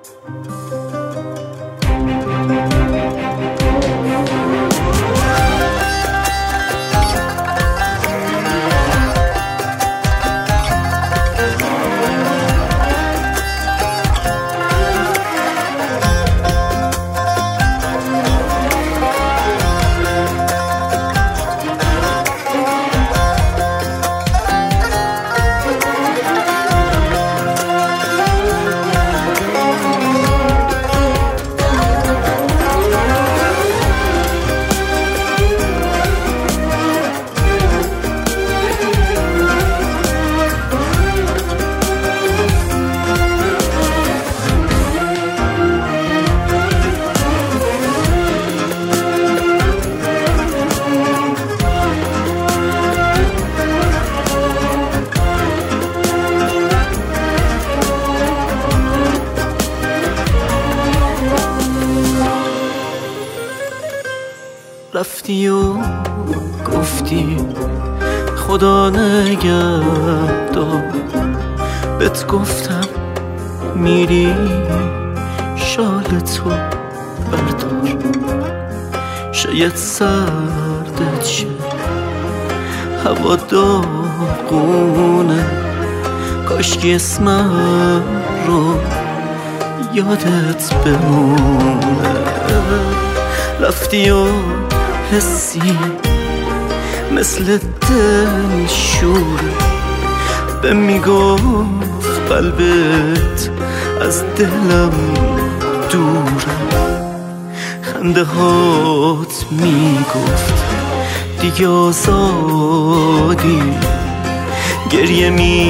رفتی و گفتی خدا نگهدار، بهت گفتم میری شال تو بردار، شاید سردت شه هوا داغونه، کاشکی اسمم رو یادت بمونه. رفتی و حسی مثل دل شوره، به میگفت قلبت از دلم دوره، خنده هات میگفت دیگه آزادی، گریه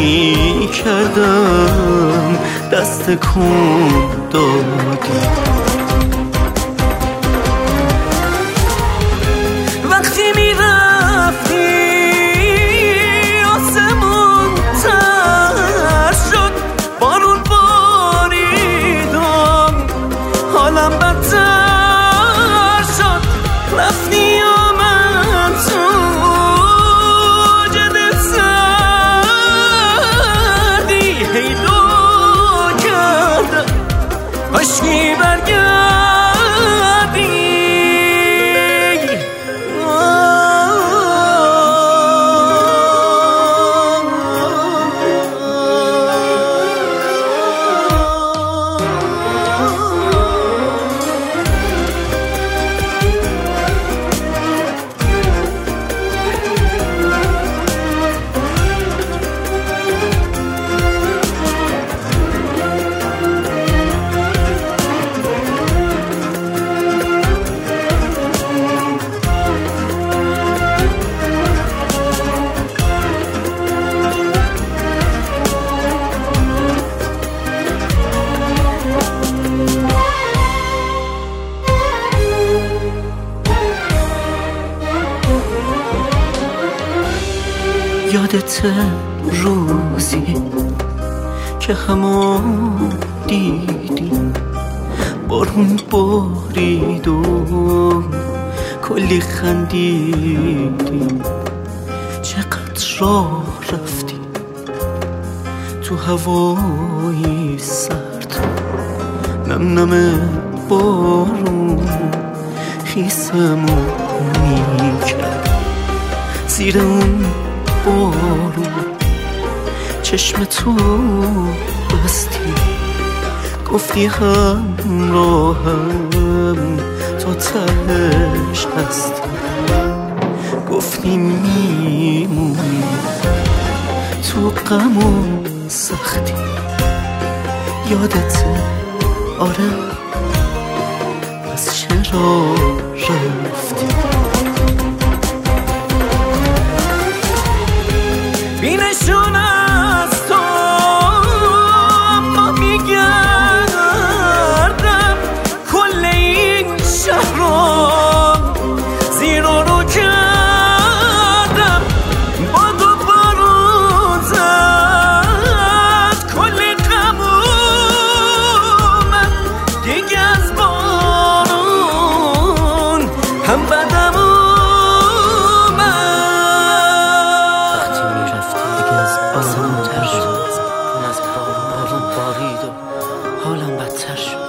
میکردم دست کن دادی. عشقی برگردی یادت روزی که همو دیدیم، بارون بارید و کلی خندیدیم، چقدر راه رفتیم تو هوای سرد، نم نم بارون خیسمو میکرد، زیر اون بارون چشم تو بستی، گفتی همراهم تا تهش هستی، گفتی میمونی تو غم و سختی. یادت آره، پس چرا رفتی؟ بینشون از تو اما میگردم کل این شهر رو زیر و رو کردم، باد و بارون زد کل غم اومد دیگه از بارون بدتر شد.